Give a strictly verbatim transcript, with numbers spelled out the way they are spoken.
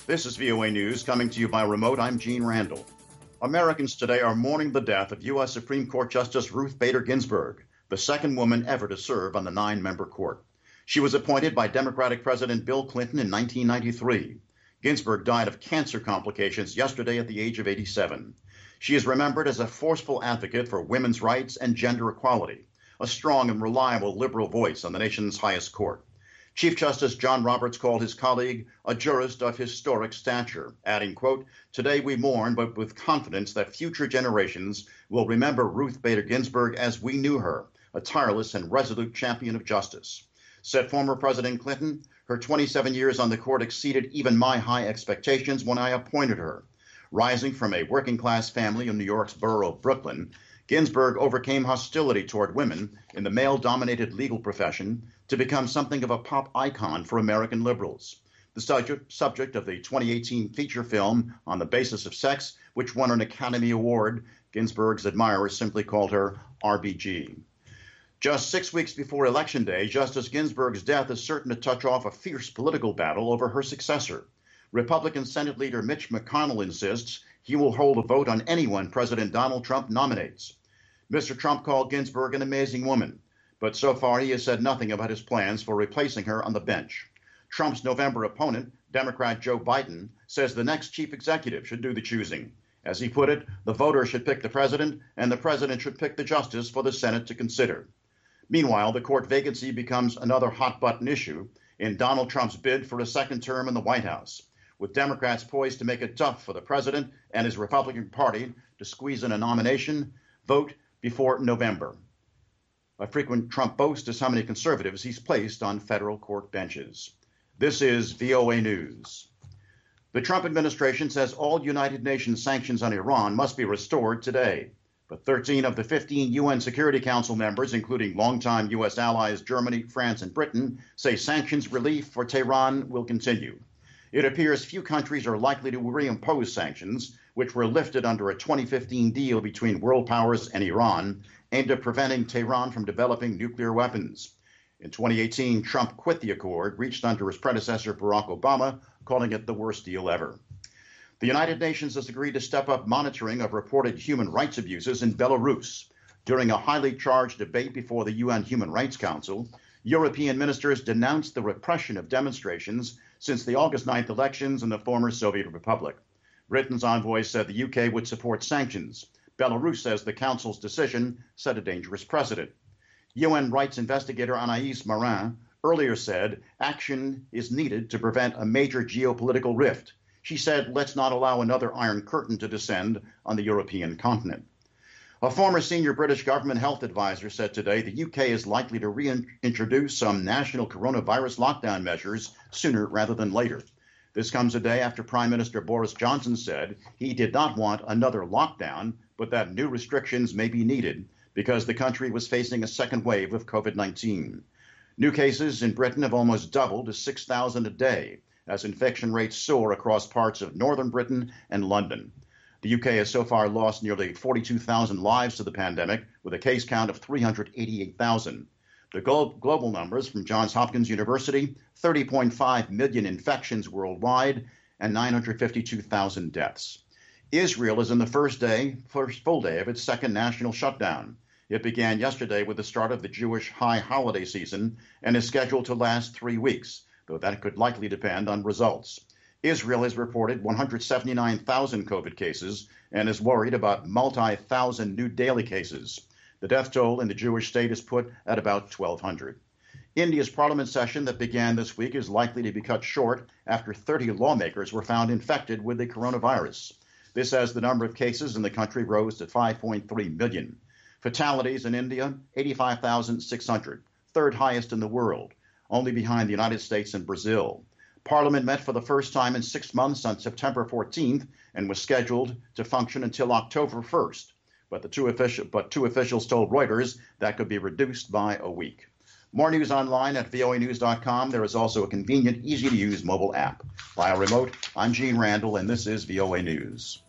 This is V O A News coming to you by remote. I'm Gene Randall. Americans today are mourning the death of U S Supreme Court Justice Ruth Bader Ginsburg, the second woman ever to serve on the nine-member court. She was appointed by Democratic President Bill Clinton in nineteen ninety-three. Ginsburg died of cancer complications yesterday at the age of eighty-seven. She is remembered as a forceful advocate for women's rights and gender equality, a strong and reliable liberal voice on the nation's highest court. Chief Justice John Roberts called his colleague a jurist of historic stature, adding, quote, "Today we mourn, but with confidence that future generations will remember Ruth Bader Ginsburg as we knew her, a tireless and resolute champion of justice." Said former President Clinton, "Her twenty-seven years on the court exceeded even my high expectations when I appointed her." Rising from a working-class family in New York's borough of Brooklyn, Ginsburg overcame hostility toward women in the male-dominated legal profession to become something of a pop icon for American liberals. The subject, subject of the twenty eighteen feature film On the Basis of Sex, which won an Academy Award, Ginsburg's admirers simply called her R B G. Just six weeks before Election Day, Justice Ginsburg's death is certain to touch off a fierce political battle over her successor. Republican Senate Leader Mitch McConnell insists he will hold a vote on anyone President Donald Trump nominates. Mister Trump called Ginsburg an amazing woman, but so far he has said nothing about his plans for replacing her on the bench. Trump's November opponent, Democrat Joe Biden, says the next chief executive should do the choosing. As he put it, the voters should pick the president, and the president should pick the justice for the Senate to consider. Meanwhile, the court vacancy becomes another hot-button issue in Donald Trump's bid for a second term in the White House, with Democrats poised to make it tough for the president and his Republican Party to squeeze in a nomination vote before November. A frequent Trump boast is how many conservatives he's placed on federal court benches. This is V O A News. The Trump administration says all United Nations sanctions on Iran must be restored today. But thirteen of the fifteen U N Security Council members, including longtime U S allies Germany, France, and Britain, say sanctions relief for Tehran will continue. It appears few countries are likely to reimpose sanctions, which were lifted under a twenty fifteen deal between world powers and Iran, aimed at preventing Tehran from developing nuclear weapons. In twenty eighteen, Trump quit the accord reached under his predecessor Barack Obama, calling it the worst deal ever. The United Nations has agreed to step up monitoring of reported human rights abuses in Belarus. During a highly charged debate before the U N Human Rights Council, European ministers denounced the repression of demonstrations since the August ninth elections in the former Soviet Republic. Britain's envoy said the U K would support sanctions. Belarus says the Council's decision set a dangerous precedent. U N rights investigator Anaïs Morin earlier said action is needed to prevent a major geopolitical rift. She said, "Let's not allow another Iron Curtain to descend on the European continent." A former senior British government health advisor said today the U K is likely to reintroduce some national coronavirus lockdown measures sooner rather than later. This comes a day after Prime Minister Boris Johnson said he did not want another lockdown, but that new restrictions may be needed because the country was facing a second wave of COVID nineteen. New cases in Britain have almost doubled to six thousand a day as infection rates soar across parts of northern Britain and London. The U K has so far lost nearly forty-two thousand lives to the pandemic, with a case count of three hundred eighty-eight thousand. The glo- global numbers from Johns Hopkins University, thirty point five million infections worldwide and nine hundred fifty-two thousand deaths. Israel is in the first day, first full day of its second national shutdown. It began yesterday with the start of the Jewish high holiday season and is scheduled to last three weeks, though that could likely depend on results. Israel has reported one hundred seventy-nine thousand COVID cases and is worried about multi-thousand new daily cases. The death toll in the Jewish state is put at about twelve hundred. India's parliament session that began this week is likely to be cut short after thirty lawmakers were found infected with the coronavirus. This as the number of cases in the country rose to five point three million. Fatalities in India, eighty-five thousand six hundred, third highest in the world, only behind the United States and Brazil. Parliament met for the first time in six months on September fourteenth and was scheduled to function until October first. But the two official, but two officials told Reuters that could be reduced by a week. More news online at V O A news dot com. There is also a convenient, easy-to-use mobile app. Via remote, I'm Gene Randall, and this is V O A News.